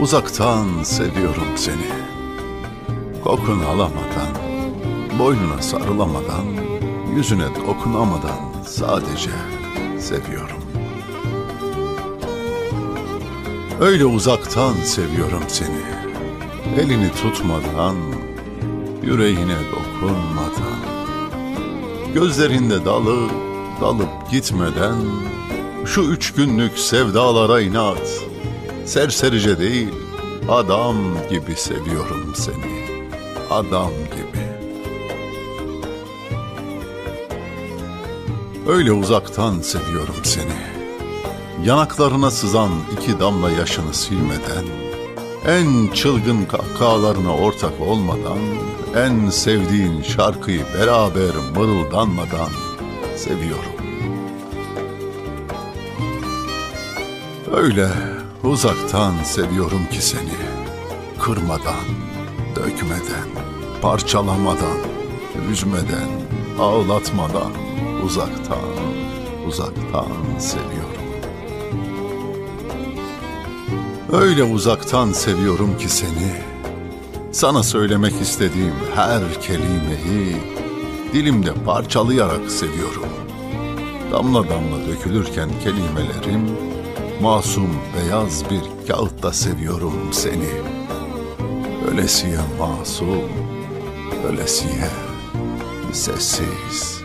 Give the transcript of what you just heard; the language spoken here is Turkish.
Uzaktan seviyorum seni. Kokun alamadan, boynuna sarılamadan, yüzüne dokunamadan sadece seviyorum. Öyle uzaktan seviyorum seni. Elini tutmadan, yüreğine dokunmadan, gözlerinde dalıp gitmeden, şu 3 günlük sevdalara inat, serserice değil, adam gibi seviyorum seni, adam gibi. Öyle uzaktan seviyorum seni. Yanaklarına sızan 2 damla yaşını silmeden, en çılgın kahkahalarına ortak olmadan, en sevdiğin şarkıyı beraber mırıldanmadan seviyorum. Öyle uzaktan seviyorum ki seni, kırmadan, dökmeden, parçalamadan, üzmeden, ağlatmadan, uzaktan seviyorum. Öyle uzaktan seviyorum ki seni, sana söylemek istediğim her kelimeyi dilimde parçalayarak seviyorum. Damla damla dökülürken kelimelerim, masum beyaz bir kağıtta seviyorum seni. Ölesiye masum, ölesiye sessiz.